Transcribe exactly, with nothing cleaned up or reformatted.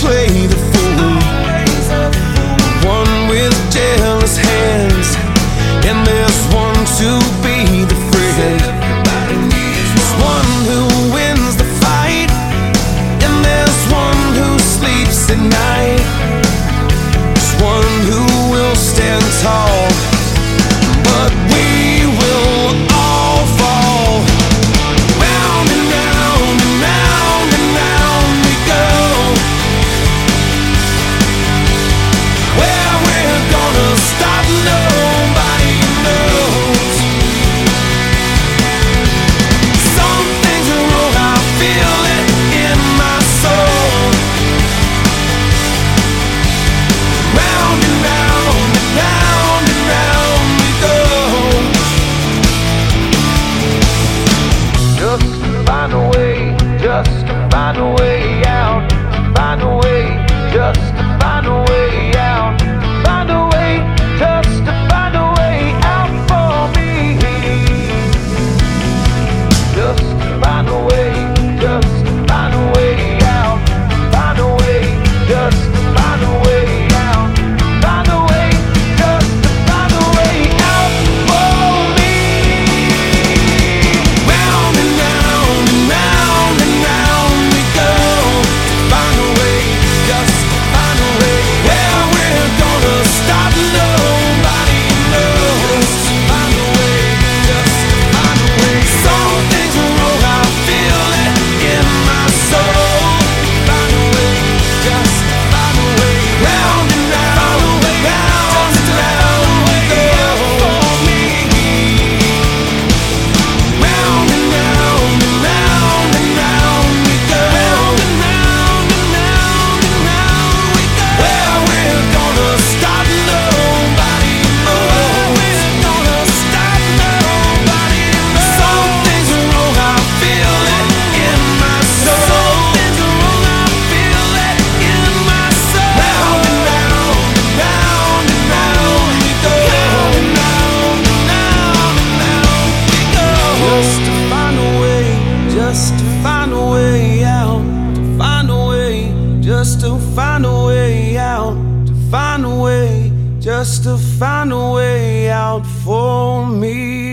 play the fool, one with jealous hands, and there's one to be the friend. There's one who wins the fight, and there's one who sleeps at night. There's one who will stand tall, but we will all fall. Round and round and round and round we go, where we're gonna stop nobody knows. Some things are wrong, I feel it in my soul. Round and round and round and round we go, just to find a way, just to find a way out, find a way, just to find a way out, find a way, just to find a way out for me. Just to find a way, just to find a way out, find a way, just to find a way out, find a way, just to find a way out for me. Round and round and round and round we go, to find a way, just to find a way, where we're gonna stop nobody knows. Find a way, just to find a way. Some things are wrong, I feel it in my soul. Find a way, just to find a way. Round and round, round and round we go for me. Round and round and round and round we go. Round and round and round and round we go. Where we're gonna stop nobody knows. We're gonna stop nobody knows. Some things are wrong, I feel it in my soul. Some things are wrong, I feel it in my soul. Round and round and round and round we go. Round and round and round and round we go. Just to find a way, just to find a way out, to find a way, just to find a way out, to find a way, just to find a way out for me.